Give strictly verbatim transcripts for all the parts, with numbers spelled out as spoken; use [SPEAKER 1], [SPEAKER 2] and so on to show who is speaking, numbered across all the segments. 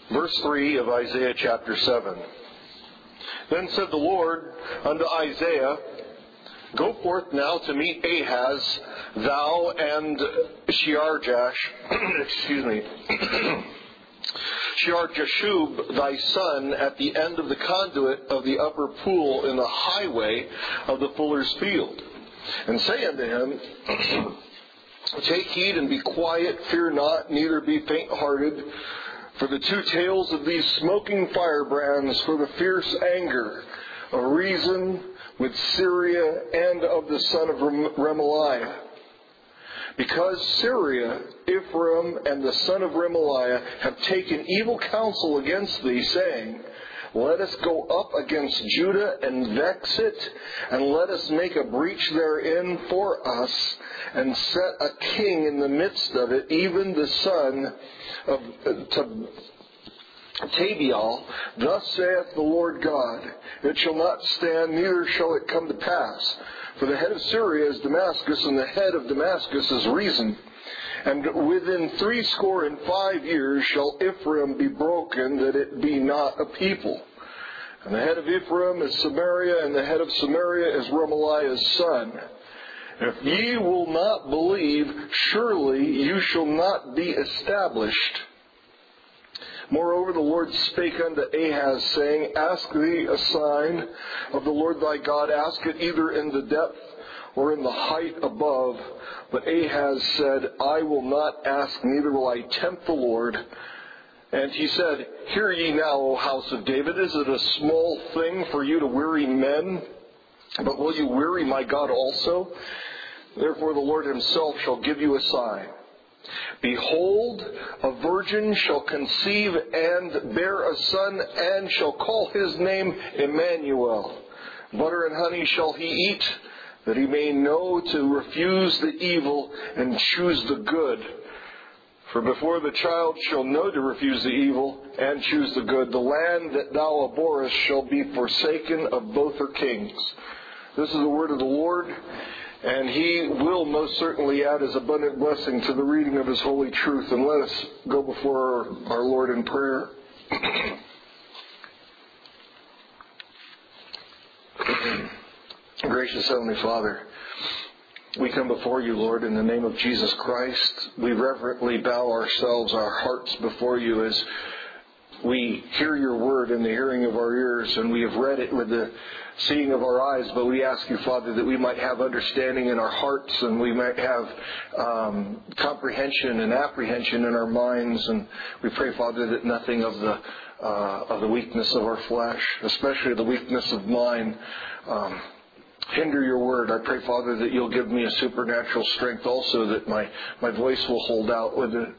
[SPEAKER 1] Verse three of Isaiah chapter seven. Then said the Lord unto Isaiah, Go forth now to meet Ahaz, thou and Shear-Jashub, excuse me, Shear-Jashub thy son, at the end of the conduit of the upper pool in the highway of the fuller's field. And say unto him, Take heed and be quiet, fear not, neither be faint-hearted, for the two tails of these smoking firebrands, for the fierce anger of Rezin with Syria and of the son of Remaliah. Because Syria, Ephraim, and the son of Remaliah have taken evil counsel against thee, saying, Let us go up against Judah and vex it, and let us make a breach therein for us, and set a king in the midst of it, even the son of Tabeal. Thus saith the Lord God, It shall not stand, neither shall it come to pass. For the head of Syria is Damascus, and the head of Damascus is Rezin. And within threescore and five years shall Ephraim be broken, that it be not a people. And the head of Ephraim is Samaria, and the head of Samaria is Remaliah's son. If ye will not believe, surely you shall not be established. Moreover, the Lord spake unto Ahaz, saying, Ask thee a sign of the Lord thy God, ask it either in the depth or in the height above. But Ahaz said, I will not ask, neither will I tempt the Lord. And he said, Hear ye now, O house of David, is it a small thing for you to weary men? But will you weary my God also? Therefore the Lord himself shall give you a sign. Behold, a virgin shall conceive and bear a son, and shall call his name Emmanuel. Butter and honey shall he eat, that he may know to refuse the evil and choose the good. For before the child shall know to refuse the evil and choose the good, the land that thou abhorrest shall be forsaken of both her kings. This is the word of the Lord, and He will most certainly add His abundant blessing to the reading of His holy truth. And let us go before our Lord in prayer. Gracious Heavenly Father, we come before you, Lord, in the name of Jesus Christ. We reverently bow ourselves, our hearts before you as we hear your word in the hearing of our ears, and we have read it with the seeing of our eyes. But we ask you, Father, that we might have understanding in our hearts, and we might have um, comprehension and apprehension in our minds. And we pray, Father, that nothing of the uh, of the weakness of our flesh, especially the weakness of mine, um, hinder your word. I pray, Father, that you'll give me a supernatural strength also, that my, my voice will hold out with it,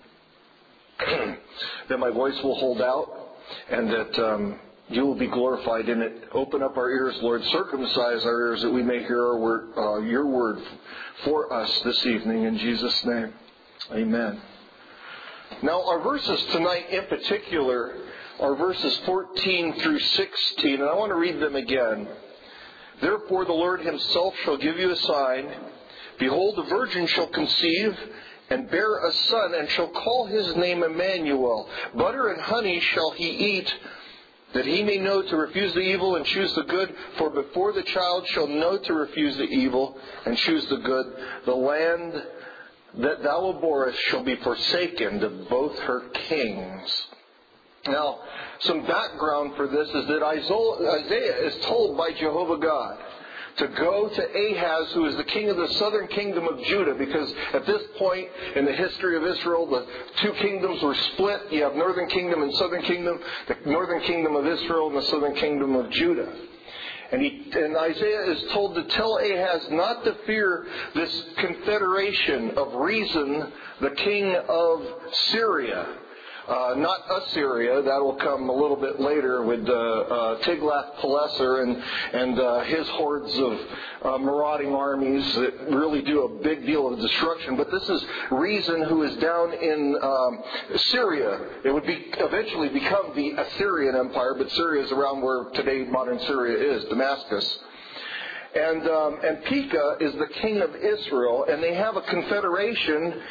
[SPEAKER 1] that my voice will hold out, and that um, you will be glorified in it. Open up our ears, Lord. Circumcise our ears that we may hear our word, uh, your word for us this evening. In Jesus' name, amen. Now, our verses tonight in particular are verses fourteen through sixteen, and I want to read them again. Therefore the Lord himself shall give you a sign. Behold, the virgin shall conceive and bear a son, and shall call his name Emmanuel. Butter and honey shall he eat, that he may know to refuse the evil and choose the good. For before the child shall know to refuse the evil and choose the good, the land that thou abhorrest shall be forsaken to both her kings. Now, some background for this is that Isaiah is told by Jehovah God to go to Ahaz, who is the king of the southern kingdom of Judah, because at this point in the history of Israel, the two kingdoms were split. You have northern kingdom and southern kingdom, the northern kingdom of Israel and the southern kingdom of Judah. And, he, and Isaiah is told to tell Ahaz not to fear this confederation of Rezin, the king of Syria. Uh, not Assyria, that will come a little bit later with uh, uh, Tiglath-Pileser and, and uh, his hordes of uh, marauding armies that really do a big deal of destruction. But this is Rezin, who is down in um, Syria. It would be eventually become the Assyrian Empire, but Syria is around where today modern Syria is, Damascus. And, um, and Pekah is the king of Israel, and they have a confederation.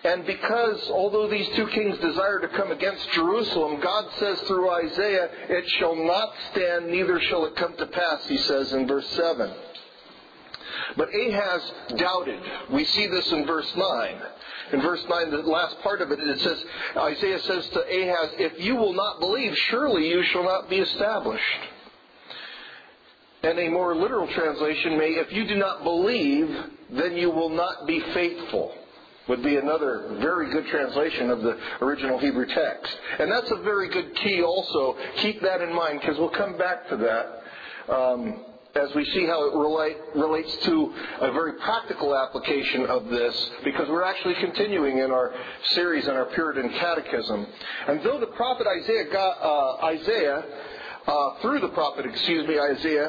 [SPEAKER 1] And because, although these two kings desire to come against Jerusalem, God says through Isaiah, it shall not stand, neither shall it come to pass, he says in verse seven. But Ahaz doubted. We see this in verse nine. In verse nine, the last part of it, it says, Isaiah says to Ahaz, if you will not believe, surely you shall not be established. And a more literal translation may, if you do not believe, then you will not be faithful, would be another very good translation of the original Hebrew text. And that's a very good key also. Keep that in mind, because we'll come back to that um, as we see how it relate, relates to a very practical application of this, because we're actually continuing in our series on our Puritan Catechism. And though the prophet Isaiah got uh, Isaiah, uh, through the prophet, excuse me, Isaiah,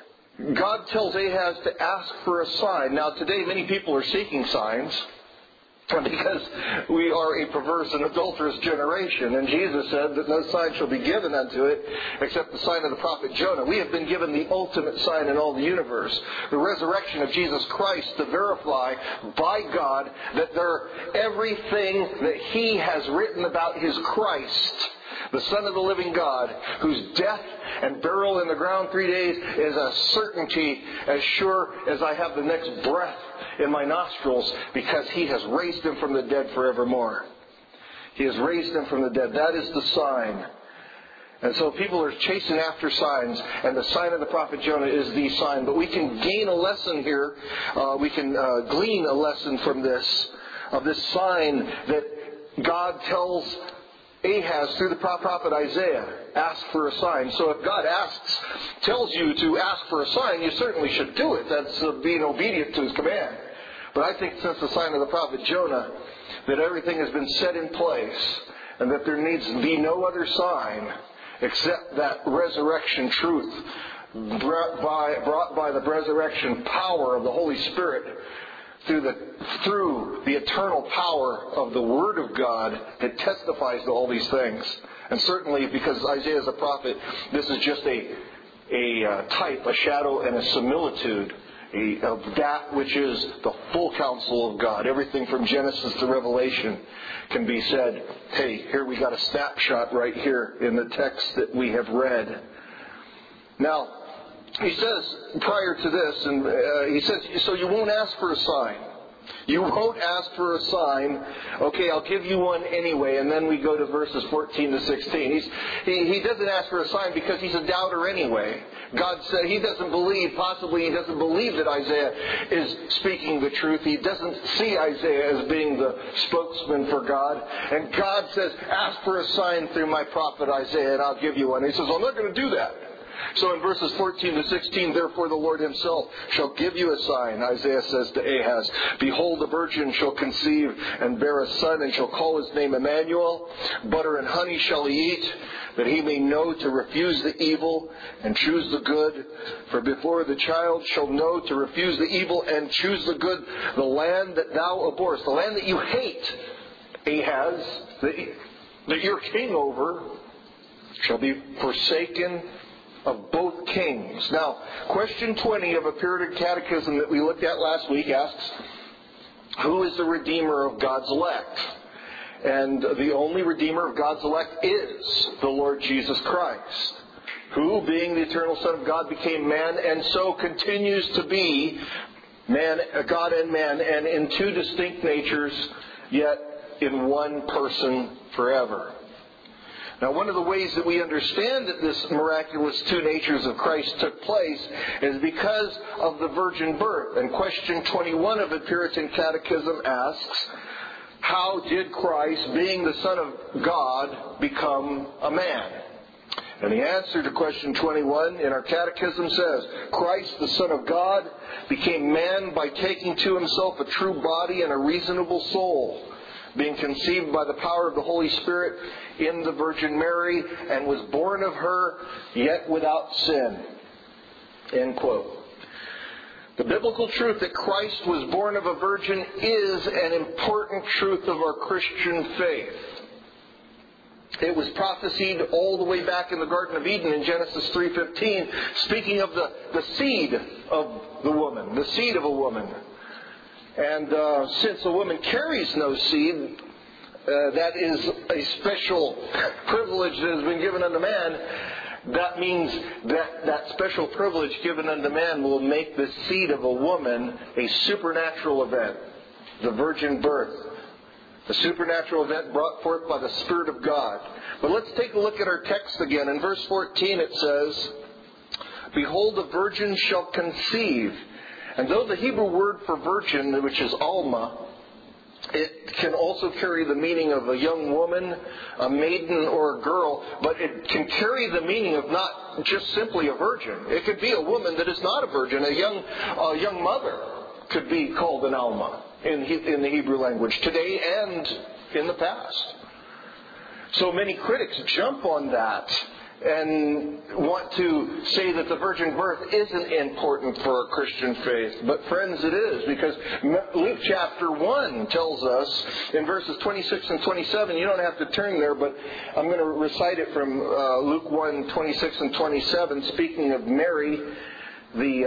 [SPEAKER 1] God tells Ahaz to ask for a sign. Now today many people are seeking signs, because we are a perverse and adulterous generation. And Jesus said that no sign shall be given unto it except the sign of the prophet Jonah. We have been given the ultimate sign in all the universe, the resurrection of Jesus Christ, to verify by God that there, everything that He has written about His Christ, the Son of the living God, whose death and burial in the ground three days is a certainty as sure as I have the next breath in my nostrils, because He has raised Him from the dead forevermore. He has raised Him from the dead. That is the sign. And so people are chasing after signs, and the sign of the prophet Jonah is the sign. But we can gain a lesson here. Uh, we can uh, glean a lesson from this, of this sign that God tells Ahaz through the prophet Isaiah, ask for a sign. So if God asks, tells you to ask for a sign, you certainly should do it. That's uh, being obedient to His command. But I think since the sign of the prophet Jonah, that everything has been set in place, and that there needs to be no other sign except that resurrection truth brought by, brought by the resurrection power of the Holy Spirit, through the through the eternal power of the Word of God that testifies to all these things. And certainly, because Isaiah is a prophet, this is just a a uh, type, a shadow, and a similitude a, of that which is the full counsel of God. Everything from Genesis to Revelation can be said, hey, here we got a snapshot right here in the text that we have read. Now, he says, prior to this, and uh, he says, so you won't ask for a sign. You won't ask for a sign. Okay, I'll give you one anyway. And then we go to verses fourteen to sixteen. He's, he, he doesn't ask for a sign because he's a doubter anyway. God said he doesn't believe, possibly he doesn't believe that Isaiah is speaking the truth. He doesn't see Isaiah as being the spokesman for God. And God says, ask for a sign through my prophet Isaiah and I'll give you one. He says, I'm not going to do that. So in verses fourteen to sixteen, therefore the Lord Himself shall give you a sign. Isaiah says to Ahaz, behold, the virgin shall conceive and bear a son, and shall call his name Emmanuel. Butter and honey shall he eat, that he may know to refuse the evil and choose the good. For before the child shall know to refuse the evil and choose the good, the land that thou abhorrest, the land that you hate, Ahaz, that, that you're king over, shall be forsaken of both kings. Now, question twenty of a Puritan Catechism that we looked at last week asks, who is the Redeemer of God's elect? And the only Redeemer of God's elect is the Lord Jesus Christ, who, being the eternal Son of God, became man, and so continues to be man, God and man, and in two distinct natures, yet in one person forever. Now, one of the ways that we understand that this miraculous two natures of Christ took place is because of the virgin birth. And question twenty-one of the Puritan Catechism asks, how did Christ, being the Son of God, become a man? And the answer to question twenty-one in our catechism says, Christ, the Son of God, became man by taking to Himself a true body and a reasonable soul, being conceived by the power of the Holy Spirit in the Virgin Mary, and was born of her, yet without sin. End quote. The biblical truth that Christ was born of a virgin is an important truth of our Christian faith. It was prophesied all the way back in the Garden of Eden in Genesis three fifteen, speaking of the, the seed of the woman, the seed of a woman. And uh, since a woman carries no seed, uh, that is a special privilege that has been given unto man. That means that that special privilege given unto man will make the seed of a woman a supernatural event. The virgin birth. A supernatural event brought forth by the Spirit of God. But let's take a look at our text again. In verse fourteen it says, "Behold, the virgin shall conceive." And though the Hebrew word for virgin, which is alma, it can also carry the meaning of a young woman, a maiden, or a girl, but it can carry the meaning of not just simply a virgin. It could be a woman that is not a virgin. A young, a young mother could be called an alma in, in the Hebrew language today and in the past. So many critics jump on that and want to say that the virgin birth isn't important for our Christian faith. But friends, it is, because Luke chapter one tells us in verses twenty-six and twenty-seven, you don't have to turn there, but I'm going to recite it from uh, Luke one, twenty-six and twenty-seven, speaking of Mary, the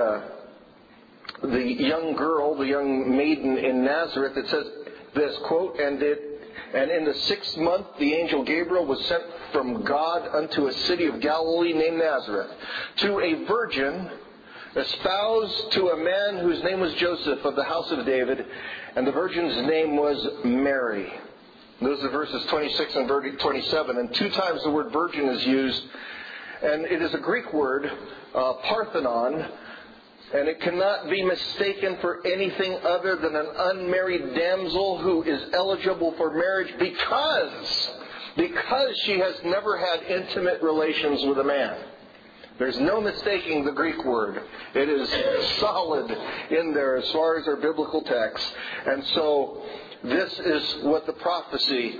[SPEAKER 1] uh, the young girl, the young maiden in Nazareth. It says this, quote, "And it And in the sixth month the angel Gabriel was sent from God unto a city of Galilee named Nazareth, to a virgin espoused to a man whose name was Joseph of the house of David, and the virgin's name was Mary." Those are verses twenty-six and twenty-seven. And two times the word virgin is used. And it is a Greek word, uh, parthenon. And it cannot be mistaken for anything other than an unmarried damsel who is eligible for marriage because, because she has never had intimate relations with a man. There's no mistaking the Greek word. It is solid in there as far as our biblical text. And so this is what the prophecy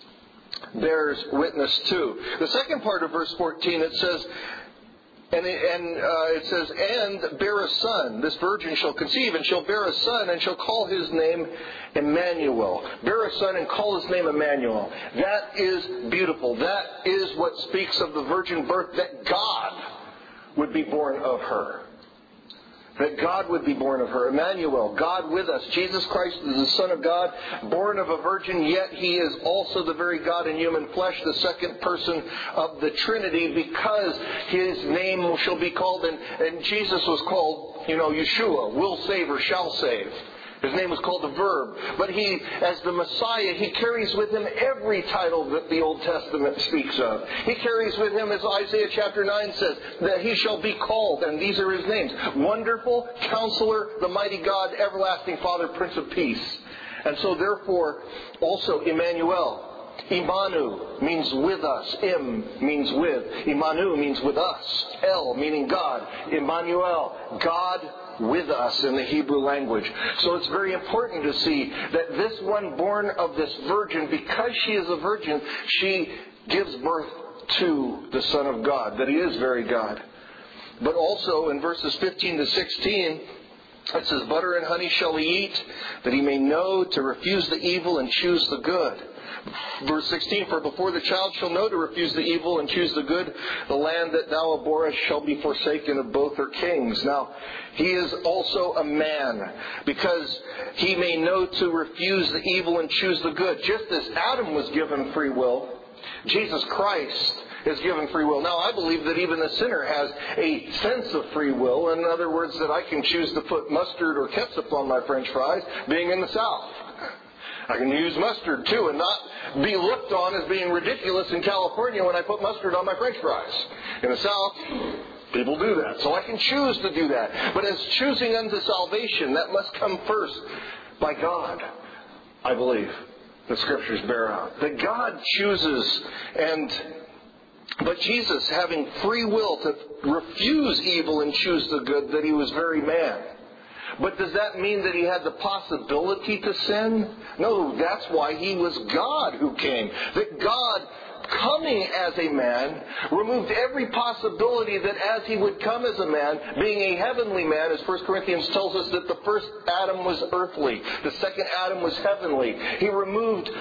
[SPEAKER 1] bears witness to. The second part of verse fourteen, it says, And, it, and uh, it says, "And bear a son. This virgin shall conceive, and shall bear a son, and shall call his name Emmanuel." Bear a son and call his name Emmanuel. That is beautiful. That is what speaks of the virgin birth, that God would be born of her. That God would be born of her. Emmanuel, God with us. Jesus Christ is the Son of God, born of a virgin, yet He is also the very God in human flesh, the second person of the Trinity, because His name shall be called, and, and Jesus was called, you know, Yeshua, will save or shall save. His name was called the Verb. But He, as the Messiah, He carries with Him every title that the Old Testament speaks of. He carries with Him, as Isaiah chapter nine says, that He shall be called, and these are His names: Wonderful, Counselor, the Mighty God, Everlasting Father, Prince of Peace. And so therefore, also Emmanuel. Imanu means with us. Im means with. Imanu means with us. El meaning God. Emmanuel, God with us in the Hebrew language. So it's very important to see that this one born of this virgin, because she is a virgin, she gives birth to the Son of God, that He is very God. But also in verses fifteen to sixteen, it says, "Butter and honey shall he eat, that he may know to refuse the evil and choose the good." Verse sixteen, "For before the child shall know to refuse the evil and choose the good, the land that thou abhorrest shall be forsaken of both her kings." Now, he is also a man, because he may know to refuse the evil and choose the good. Just as Adam was given free will, Jesus Christ is given free will. Now, I believe that even the sinner has a sense of free will. In other words, that I can choose to put mustard or ketchup on my French fries, being in the South. I can use mustard too and not be looked on as being ridiculous in California when I put mustard on my French fries. In the South, people do that. So I can choose to do that. But as choosing unto salvation, that must come first by God, I believe. The Scriptures bear out. That God chooses, and but Jesus, having free will to refuse evil and choose the good, that He was very man. But does that mean that He had the possibility to sin? No, that's why He was God who came. That God, coming as a man, removed every possibility that as He would come as a man, being a heavenly man, as First Corinthians tells us that the first Adam was earthly, the second Adam was heavenly. He removed,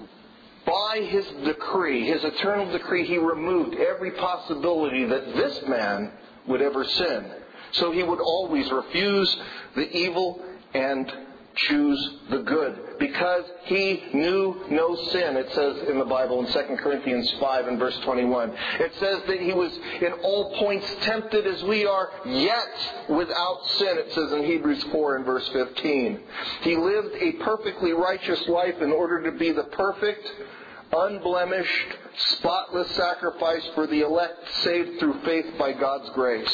[SPEAKER 1] by His decree, His eternal decree, He removed every possibility that this man would ever sin. So He would always refuse the evil and choose the good, because he knew no sin. It says in the Bible in Second Corinthians five and verse twenty-one. It says that he was in all points tempted as we are, yet without sin. It says in Hebrews four and verse fifteen. He lived a perfectly righteous life in order to be the perfect, unblemished, spotless sacrifice for the elect saved through faith by God's grace.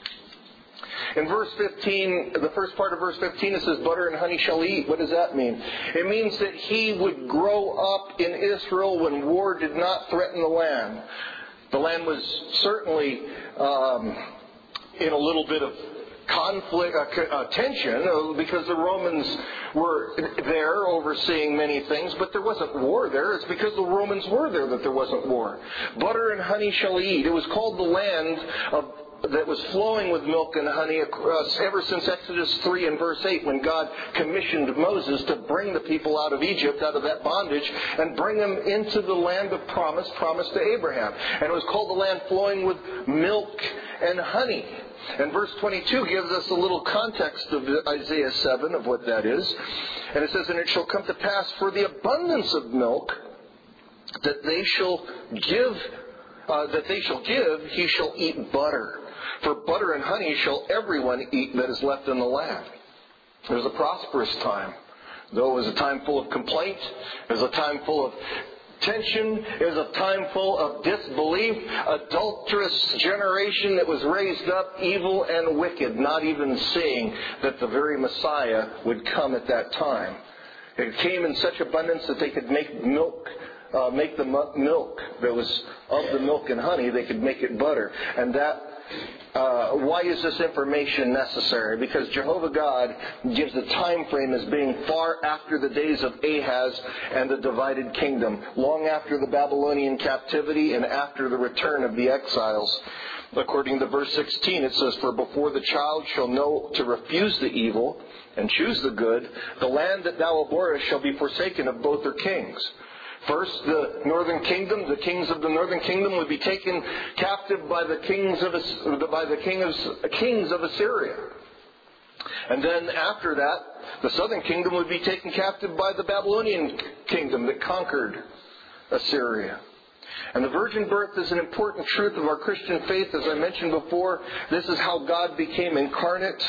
[SPEAKER 1] In verse fifteen, the first part of verse fifteen, it says, butter and honey shall eat. What does that mean? It means that he would grow up in Israel when war did not threaten the land. The land was certainly um, in a little bit of conflict, uh, uh, tension, uh, because the Romans were there overseeing many things, but there wasn't war there. It's because the Romans were there that there wasn't war. Butter and honey shall he eat. It was called the land of that was flowing with milk and honey across, ever since Exodus three and verse eight, when God commissioned Moses to bring the people out of Egypt, out of that bondage, and bring them into the land of promise, promised to Abraham. And it was called the land flowing with milk and honey. And verse twenty-two gives us a little context of Isaiah seven, of what that is. And it says, and it shall come to pass for the abundance of milk that they shall give, uh, that they shall give, he shall eat butter. For butter and honey shall everyone eat that is left in the land. It was a prosperous time. Though it was a time full of complaint, it was a time full of tension, it was a time full of disbelief, adulterous generation that was raised up evil and wicked, not even seeing that the very Messiah would come at that time. It came in such abundance that they could make milk, uh, make the milk that was of the milk and honey, they could make it butter. And that Uh, why is this information necessary? Because Jehovah God gives the time frame as being far after the days of Ahaz and the divided kingdom, long after the Babylonian captivity and after the return of the exiles. According to verse sixteen, it says, for before the child shall know to refuse the evil and choose the good, the land that thou abhorrest shall be forsaken of both her kings. First, the northern kingdom, the kings of the northern kingdom would be taken captive by the kings of by the king of, kings of Assyria. And then after that, the southern kingdom would be taken captive by the Babylonian kingdom that conquered Assyria. And the virgin birth is an important truth of our Christian faith. As I mentioned before, this is how God became incarnate.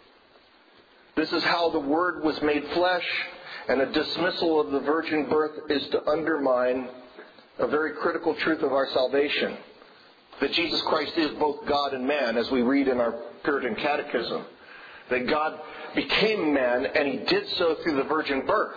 [SPEAKER 1] This is how the Word was made flesh. And a dismissal of the virgin birth is to undermine a very critical truth of our salvation. That Jesus Christ is both God and man, as we read in our Puritan Catechism. That God became man, and He did so through the virgin birth.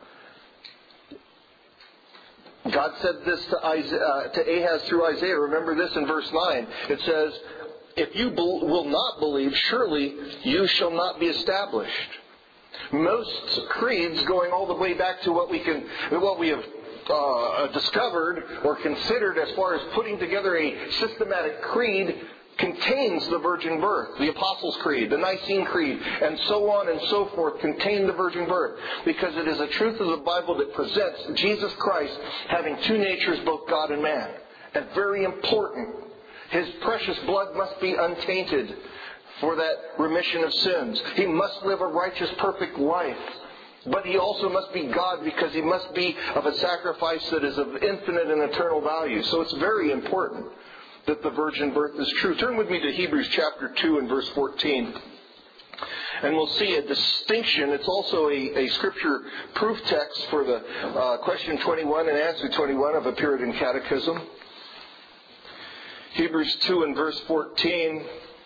[SPEAKER 1] God said this to, Isaiah, uh, to Ahaz through Isaiah. Remember this in verse nine. It says, if you be- will not believe, surely you shall not be established. Most creeds, going all the way back to what we can, what we have uh, discovered or considered as far as putting together a systematic creed, contains the virgin birth. The Apostles' Creed, the Nicene Creed, and so on and so forth contain the virgin birth, because it is a truth of the Bible that presents Jesus Christ having two natures, both God and man. And very important, His precious blood must be untainted for that remission of sins. He must live a righteous, perfect life. But He also must be God, because He must be of a sacrifice that is of infinite and eternal value. So it's very important that the virgin birth is true. Turn with me to Hebrews chapter two and verse fourteen. And we'll see a distinction. It's also a, a scripture proof text for the uh, question twenty-one and answer twenty-one of a Puritan Catechism. Hebrews two and verse fourteen.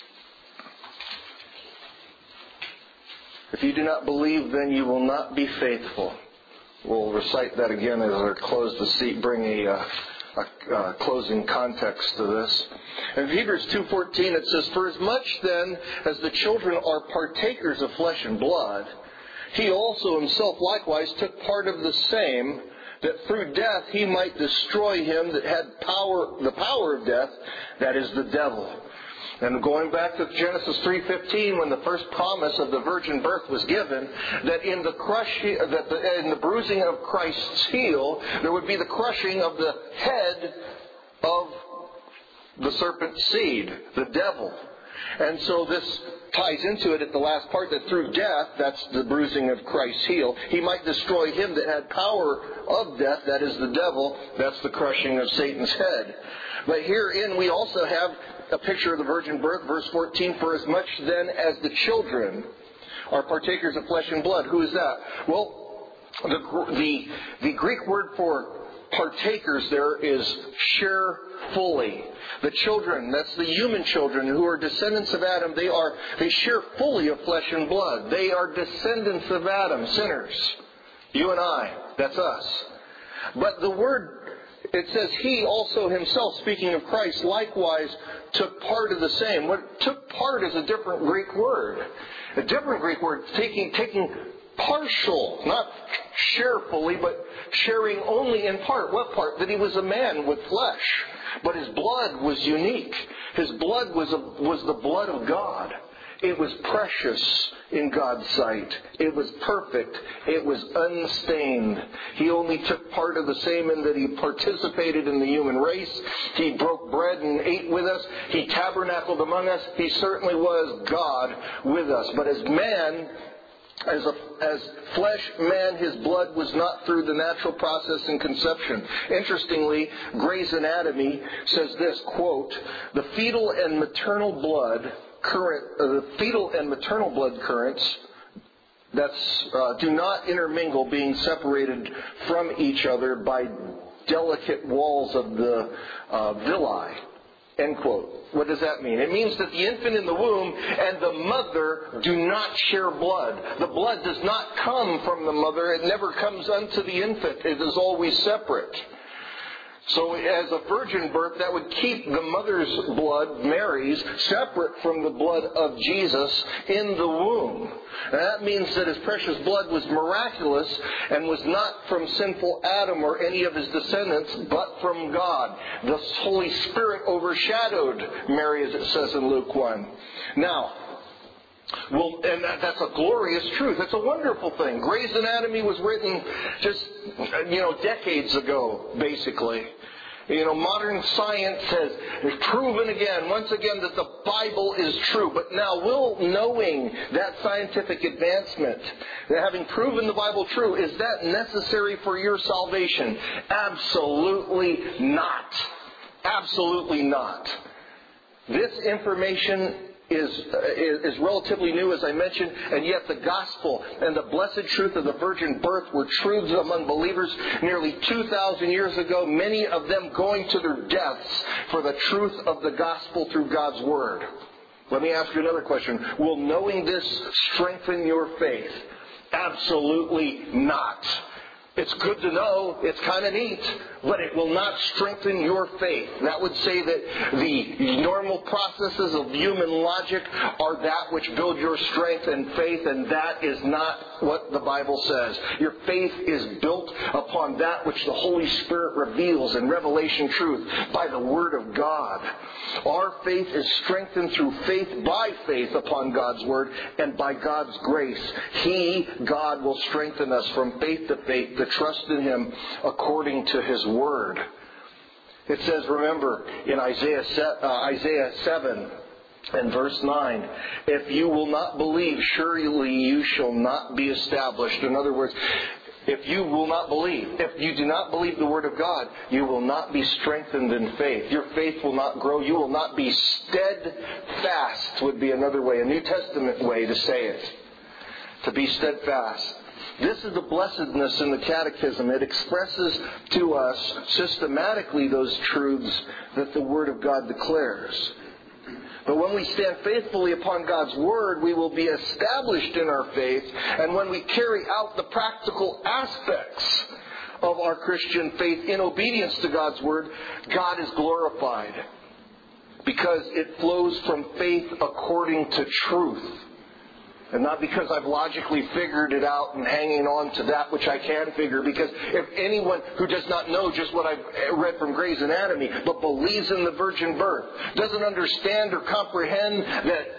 [SPEAKER 1] If you do not believe, then you will not be faithful. We'll recite that again as I close the seat, bring a, uh, a uh, closing context to this. In Hebrews two fourteen it says, for as much then as the children are partakers of flesh and blood, He also Himself likewise took part of the same, that through death He might destroy him that had power, the power of death, that is the devil. And going back to Genesis three fifteen, when the first promise of the virgin birth was given, that in the crushing, that the, in the bruising of Christ's heel, there would be the crushing of the head of the serpent's seed, the devil. And so this ties into it at the last part, that through death, that's the bruising of Christ's heel, he might destroy him that had power of death, that is the devil, that's the crushing of Satan's head. But herein we also have a picture of the virgin birth, verse fourteen, for as much then as the children are partakers of flesh and blood. Who is that? Well, the, the, the Greek word for partakers there is share fully. The children, that's the human children who are descendants of Adam, they are they share fully of flesh and blood. They are descendants of Adam, sinners. You and I, that's us. But the word, it says he also himself, speaking of Christ, likewise took part of the same. What took part is a different Greek word. A different Greek word, taking taking partial, not share fully, but sharing only in part. What part? That he was a man with flesh. But his blood was unique. His blood was, a, was the blood of God. It was precious in God's sight. It was perfect. It was unstained. He only took part of the same in that he participated in the human race. He broke bread and ate with us. He tabernacled among us. He certainly was God with us. But as man, As, a, as flesh man, his blood was not through the natural process in conception. Interestingly, Gray's Anatomy says this, quote, the fetal and maternal blood current, uh, the fetal and maternal blood currents that's uh, do not intermingle, being separated from each other by delicate walls of the uh, villi. End quote. What does that mean? It means that the infant in the womb and the mother do not share blood. The blood does not come from the mother. It never comes unto the infant. It is always separate. So as a virgin birth, that would keep the mother's blood, Mary's, separate from the blood of Jesus in the womb. And that means that his precious blood was miraculous and was not from sinful Adam or any of his descendants, but from God. The Holy Spirit overshadowed Mary, as it says in Luke one. Now, well, and that's a glorious truth. It's a wonderful thing. Gray's Anatomy was written just, you know, decades ago, basically. You know, modern science has proven again, once again, that the Bible is true. But now, will knowing that scientific advancement, that having proven the Bible true, is that necessary for your salvation? Absolutely not. Absolutely not. This information Is, is relatively new, as I mentioned, and yet the gospel and the blessed truth of the virgin birth were truths among believers nearly two thousand years ago, many of them going to their deaths for the truth of the gospel through God's Word. Let me ask you another question. Will knowing this strengthen your faith? Absolutely not. It's good to know, it's kind of neat, but it will not strengthen your faith. That would say that the normal processes of human logic are that which build your strength and faith, and that is not what the Bible says. Your faith is built upon that which the Holy Spirit reveals in revelation truth by the Word of God. Our faith is strengthened through faith by faith upon God's Word and by God's grace. He, God, will strengthen us from faith to faith to trust in Him according to His Word. It says, remember, in Isaiah, uh, Isaiah seven and verse nine, if you will not believe, surely you shall not be established. In other words, if you will not believe, if you do not believe the Word of God, you will not be strengthened in faith. Your faith will not grow. You will not be steadfast, would be another way, a New Testament way to say it. To be steadfast. This is the blessedness in the Catechism. It expresses to us systematically those truths that the Word of God declares. But when we stand faithfully upon God's Word, we will be established in our faith. And when we carry out the practical aspects of our Christian faith in obedience to God's Word, God is glorified. Because it flows from faith according to truth. And not because I've logically figured it out and hanging on to that which I can figure. Because if anyone who does not know just what I've read from Gray's Anatomy, but believes in the virgin birth, doesn't understand or comprehend that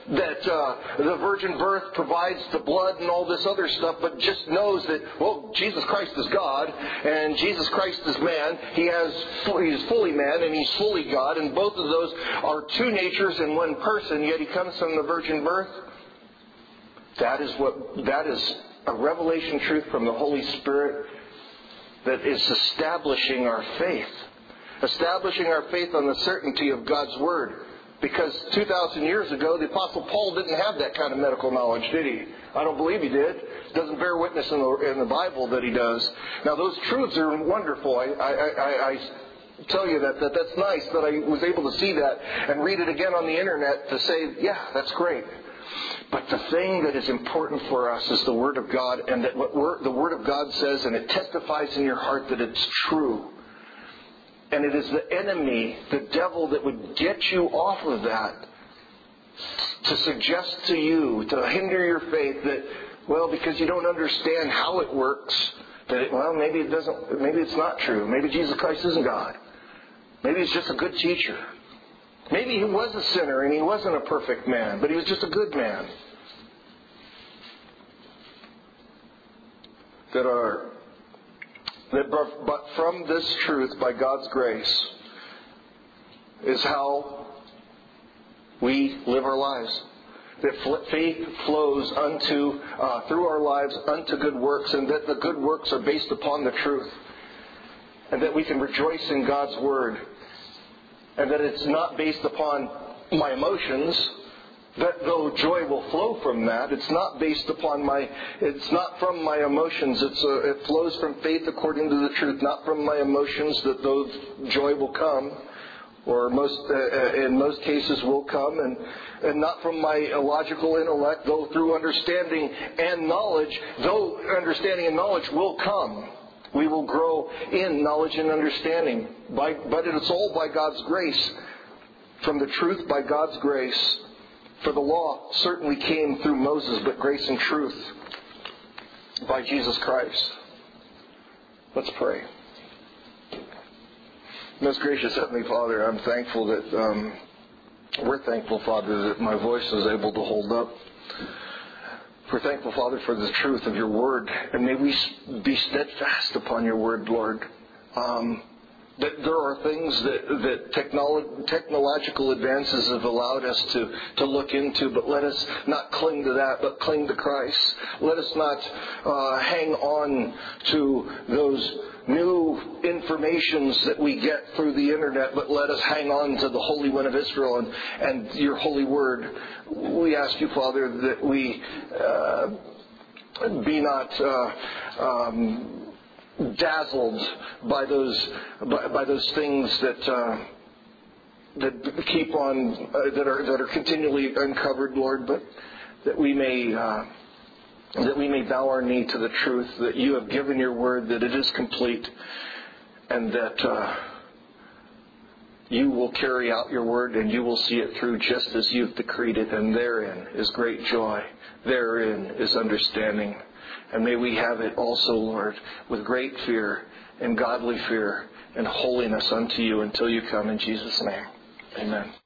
[SPEAKER 1] that uh, the virgin birth provides the blood and all this other stuff, but just knows that, well, Jesus Christ is God and Jesus Christ is man. He has He's fully man and He's fully God, and both of those are two natures in one person, yet He comes from the virgin birth. That is what that is a revelation truth from the Holy Spirit that is establishing our faith. Establishing our faith on the certainty of God's Word. Because two thousand years ago, the Apostle Paul didn't have that kind of medical knowledge, did he? I don't believe he did. Doesn't bear witness in the, in the Bible that he does. Now, those truths are wonderful. I, I, I, I tell you that, that that's nice that I was able to see that and read it again on the Internet to say, yeah, that's great. But the thing that is important for us is the Word of God, and that what word, the Word of God says, and it testifies in your heart that it's true. And it is the enemy, the devil, that would get you off of that, to suggest to you, to hinder your faith that, well, because you don't understand how it works, that it, well, maybe it doesn't, maybe it's not true. Maybe Jesus Christ isn't God. Maybe he's just a good teacher. Maybe he was a sinner and he wasn't a perfect man, but he was just a good man. That are that but from this truth, by God's grace, is how we live our lives. That faith flows unto uh, through our lives unto good works, and that the good works are based upon the truth, and that we can rejoice in God's Word. And that it's not based upon my emotions, that though joy will flow from that, it's not based upon my, it's not from my emotions. It's a, it flows from faith according to the truth, not from my emotions, that though joy will come, or most uh, in most cases will come, and, and not from my logical intellect, though through understanding and knowledge, though understanding and knowledge will come. We will grow in knowledge and understanding. By, but it's all by God's grace. From the truth by God's grace. For the law certainly came through Moses, but grace and truth by Jesus Christ. Let's pray. Most gracious Heavenly Father, I'm thankful that, um, we're thankful, Father, that my voice is able to hold up. We're thankful, Father, for the truth of your Word. And may we be steadfast upon your Word, Lord. Um, that there are things that, that technolo- technological advances have allowed us to, to look into, but let us not cling to that, but cling to Christ. Let us not uh, hang on to those new informations that we get through the Internet, but let us hang on to the Holy One of Israel and, and your holy Word. We ask you, Father, that we uh, be not uh, um, dazzled by those by, by those things that uh, that keep on uh, that are that are continually uncovered, Lord, but that we may uh, that we may bow our knee to the truth that you have given your word, that it is complete, and that uh, you will carry out your word and you will see it through just as you've decreed it, and therein is great joy, therein is understanding. And may we have it also, Lord, with great fear and godly fear and holiness unto you until you come in Jesus' name. Amen.